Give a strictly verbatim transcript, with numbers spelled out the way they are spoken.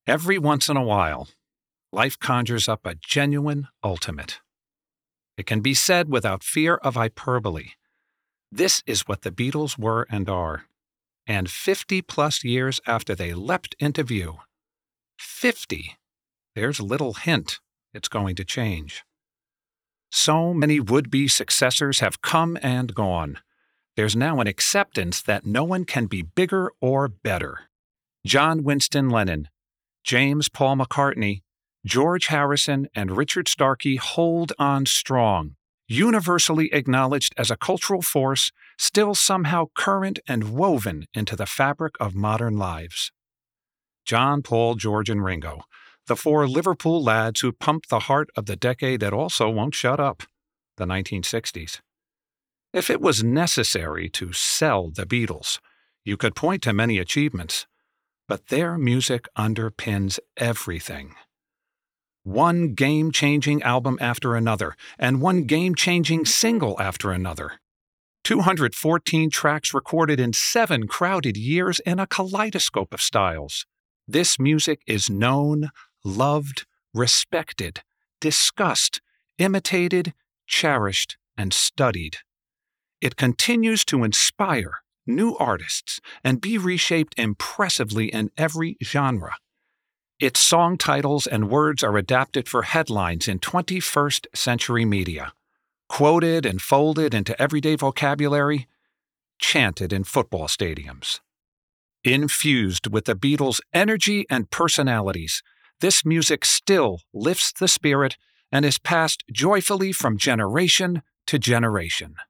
Every once in a while, life conjures up a genuine ultimate. It can be said without fear of hyperbole. This is what the Beatles were and are. And fifty-plus years after they leapt into view, fifty, there's little hint it's going to change. So many would-be successors have come and gone. There's now an acceptance that no one can be bigger or better. John Winston Lennon, James Paul McCartney, George Harrison, and Richard Starkey hold on strong, universally acknowledged as a cultural force still somehow current and woven into the fabric of modern lives. John, Paul, George, and Ringo, the four Liverpool lads who pumped the heart of the decade that also won't shut up, the nineteen sixties. If it was necessary to sell the Beatles, you could point to many achievements, but their music underpins everything. One game-changing album after another, and one game-changing single after another. two hundred fourteen tracks recorded in seven crowded years in a kaleidoscope of styles. This music is known, loved, respected, discussed, imitated, cherished, and studied. It continues to inspire new artists and be reshaped impressively in every genre. Its song titles and words are adapted for headlines in twenty-first century media, quoted and folded into everyday vocabulary, chanted in football stadiums. Infused with the Beatles' energy and personalities, this music still lifts the spirit and is passed joyfully from generation to generation.